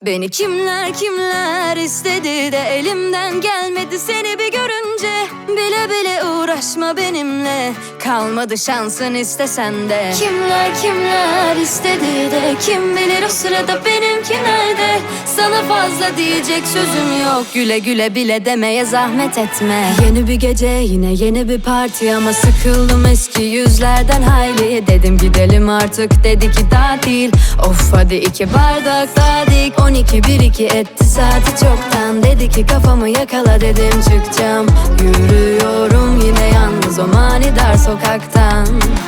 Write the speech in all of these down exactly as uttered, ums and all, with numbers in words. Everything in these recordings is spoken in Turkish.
Beni kimler kimler istedi de elimden gelmedi seni bir görünce. Bile bile uğraşma benimle, kalmadı şansın istesen de. Kimler kimler istedi de kim bilir o sırada benimki nerede. Sana fazla diyecek sözüm yok, güle güle bile demeye zahmet etme. Yeni bir gece yine yeni bir parti ama sıkıldım eski yüzlerden hayli. Dedim gidelim artık, dedi ki daha değil. Of hadi iki bardak daha dik. On iki bir iki etti saati çoktan. Dedi ki kafamı yakala, dedim çıkacağım. Yürüyorum yine yalnız o manidar sokaktan.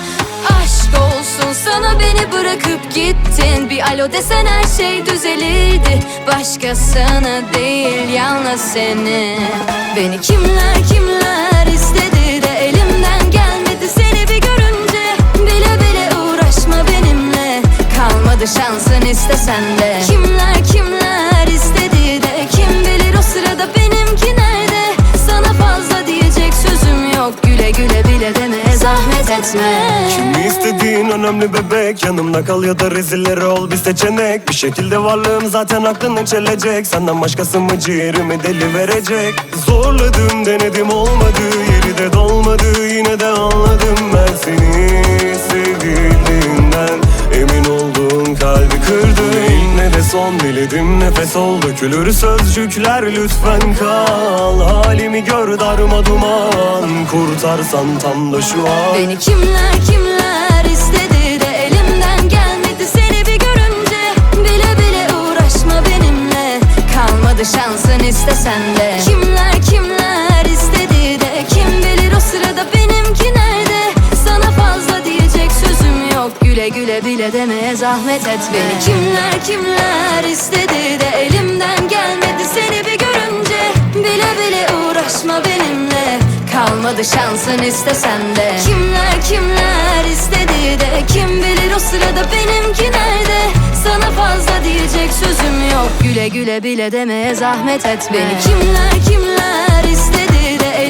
Aşk olsun sana beni bırakıp gittin. Bir alo desen her şey düzelirdi. Başkasını değil yalnız seni. Beni kimler kimler istedi de elimden gelmedi seni bir görünce. Bile bile uğraşma benimle, kalmadı şansın istesen de. Kimler kimler istedi de kim bilir o sırada benimki nerede. Sana fazla diyecek sözüm yok, güle güle bile demeye zahmet etme. Kimi istediğin önemli bebek, yanımda kal ya da rezilleri ol bir seçenek. Bir şekilde varlığım zaten aklını çelecek. Senden başkası mı ciğerimi deli verecek. Zorladım denedim olmadı, yeri de dolmadı. Yine de anladım ben seni sevildiğinden. Emin olduğum kalbi kırdı. Yine de son diledim nefes ol. Dökülür sözcükler lütfen kal. Halimi gör darma duman, kurtarsan tam da şu an. Beni kimler kimler istedi de elimden gelmedi seni bir görünce. Bile bile uğraşma benimle, kalmadı şansın istesen de. Kimler kimler istedi de kim bilir o sırada benimki nerede. Sana fazla diyecek sözüm yok, güle güle bile demeye zahmet etme. Beni kimler kimler istedi de elimden gelmedi seni bir görünce. Bile bile uğraşma benimle, kalmadı şansın istesen de. Kimler kimler istedi de kim bilir o sırada benimki nerede. Sana fazla diyecek sözüm yok, güle güle bile demeye zahmet etme. Beni kimler kimler istedi de